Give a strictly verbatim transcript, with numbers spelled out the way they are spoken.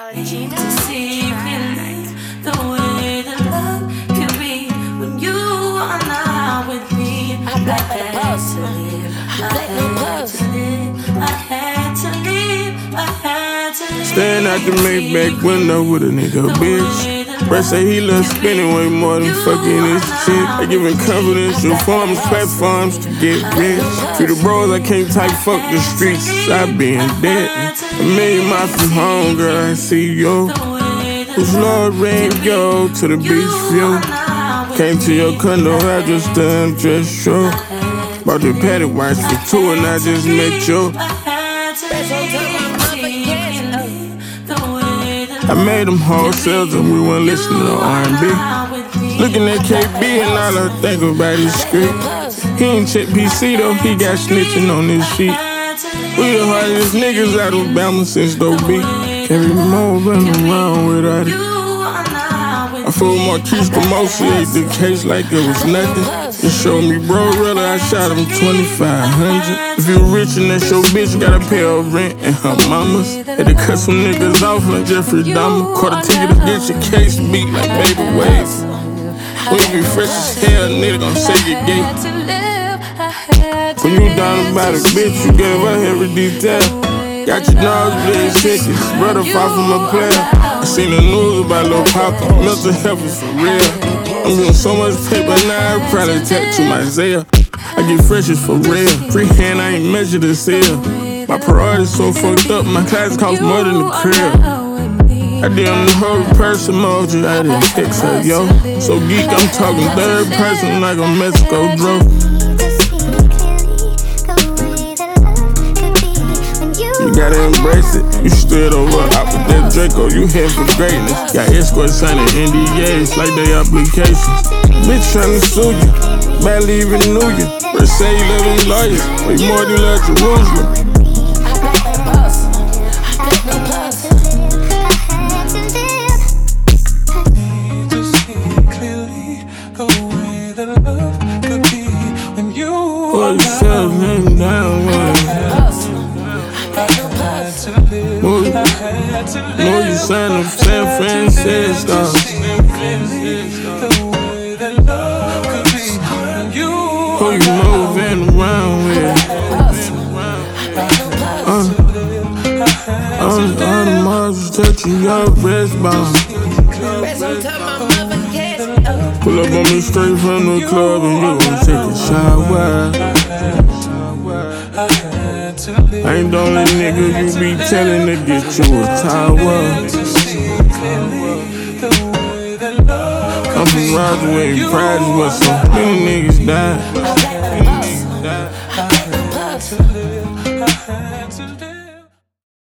reality to see clearly the way that love can be when you are not with me. I had to live, I had to live, I had to leave, I had to leave. Staring out the Maybach window with a nigga, bitch. Brett say he love spending way more than fucking his chick. I giving confidential forms, platforms to get rich. To the bros, I can't type fuck the streets, I been dead. A million miles from home, girl, I see you. Who's Lord Ring, go to the beach view. Came to your condo, I just done dress show. Bought the paddy watch for two and I just met you. I made them wholesales and we went listening to R and B. Looking at K B and all I think about is script. He ain't check P C though, he got snitching on this shit. We the hardest niggas out of Bama since though B. Can't be moving around without it. I feel Marquise promoted the case like it was nothing. He showed me bro, really, I shot him twenty-five hundred. If you rich and that's your bitch, gotta pay her rent and her mamas. Had to cut some niggas off like Jeffrey Dahmer. Caught a ticket to get your case beat like baby waves. When you be fresh as hell, nigga gon' say you gay. When you down about a bitch, you gave her every detail. Got your nosebleed tickets, brother far from a player. I seen the news about Lil Papa, mental health is for real. I'm doing so much paper now, I probably tattoo my Zaya. I get freshes for real, freehand I ain't measured to sell. My priorities so fucked up, my class cost more than the crib. I did on the whole person emoji, I didn't text her, yo. So geek, I'm talking third person like a Mexico bro. You gotta embrace it. You stood over out with that Draco. You here for greatness. Got escorts signing N D As like they applications. Bitch tryna sue you, barely even knew you. But say you love them lawyers, way more than you love Jerusalem. Pull yourself hang down, man. Move, move you son of San Francisco. Who you moving around with? Uh, all the muscles touching your breastbone. Pull up on me straight from the club and you gon' take a shower. I ain't the only nigga you be telling to get you a tower. I'm from Roswell, Pride where so many niggas died.